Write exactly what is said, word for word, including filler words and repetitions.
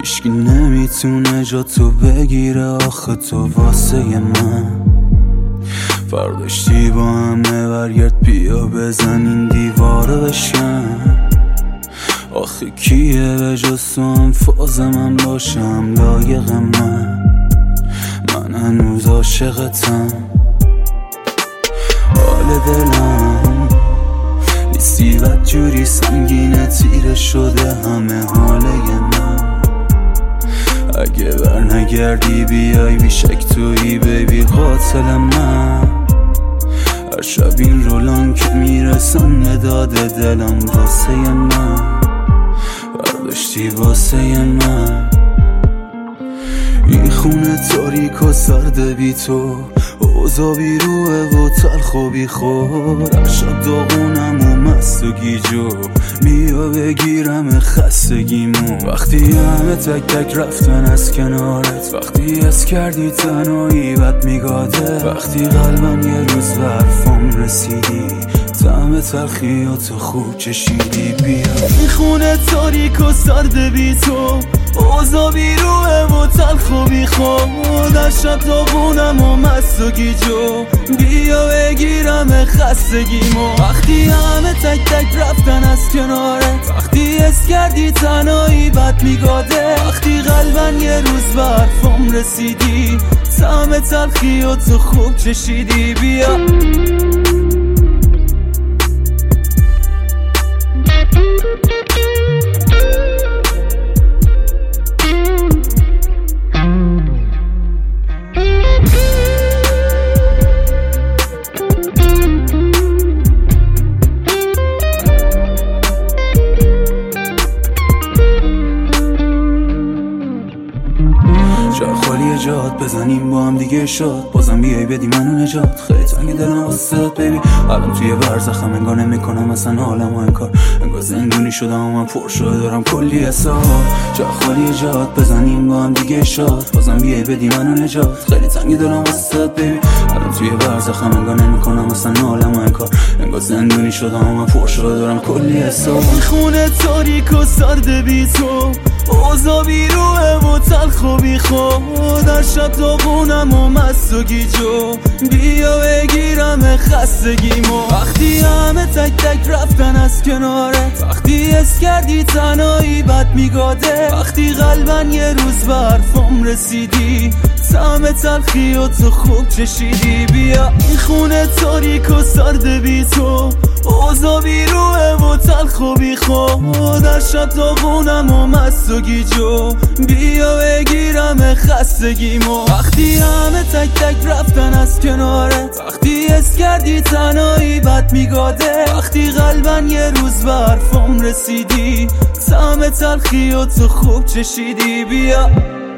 هیچکی نمیتونه جا تو بگیره آخه تو واسه من فرداشتی با همه برگرد بیا بزنین دیواره بشن آخه کیه به جز تو هم فاز من باشم لایق من من هنوز عاشقتم حال دلم نیستی بد جوری سنگینه تیره شده همه حاله من اگه بر نگردی بیای بیشک تویی بیبی قاتل من هر شب این رولان که میرسن نداده دلم واسه من برداشتی واسه من این خونه تاریک و سرده بی تو اوضاع بی روه و تلخ و بی خور هر شب داغونم و مست و گیجو بیا بگیرم خستگیمو وقتی همه تک تک رفتن از کنارت وقتی از کردی تنهایی بد میگاده وقتی قلبم یه روز به حرفام رسیدی طعم تلخیات خوب چشیدی بیا این خونه تاریک و سرده بی تو اوضاع بی روه و تلخ و بی خود در شب داغونم و مست و گیجو بیا بگیرم خستگیمو وقتی همه تک تک رفتن از کنارت وقتی حس کردی تنهایی بد میگاده وقتی قلبن یه روز به حرفام رسیدی طعم تلخیات خوب چشیدی بیا جا خالی جات بزنیم با هم دیگه شاد بازم بیای بدی منو نجات خیلی تنگ دلم واسات بیبی الان توی برزخم انگار نمیکنم اصلا حالم و انکار انگار زندونی شدم و من پر شده دارم کلی حساب جا خالی جات بزنیم با هم دیگه شاد بازم بیای بدی منو نجات خیلی تنگ دلم واسات بیبی الان توی برزخم انگار نمیکنم اصلا حالم و انکار انگار زندونی شدم و من پر شده دارم کلی حساب خونه تاریک و سرده بی تو اوضاع بی روه و تلخ و بی خود در شب داغونم و مست و گیجو بیا بگیرم خستگیمو وقتی همه تک تک رفتن از کنارت وقتی حس کردی تنهایی بد میگاده وقتی قلبن یه روز به حرفام رسیدی طعم تلخیات خوب چشیدی بیا این خونه تاریک و سرده بی تو اوضاع بی روه و تلخ و بی خود در شب داغونم و مست و گیجو بیا بگیرم خستگیمو وقتی همه تک تک رفتن از کنارت وقتی حس کردی تنهایی بد میگاده وقتی قلبن یه روز به حرفام رسیدی طعم تلخیات خوب چشیدی بیا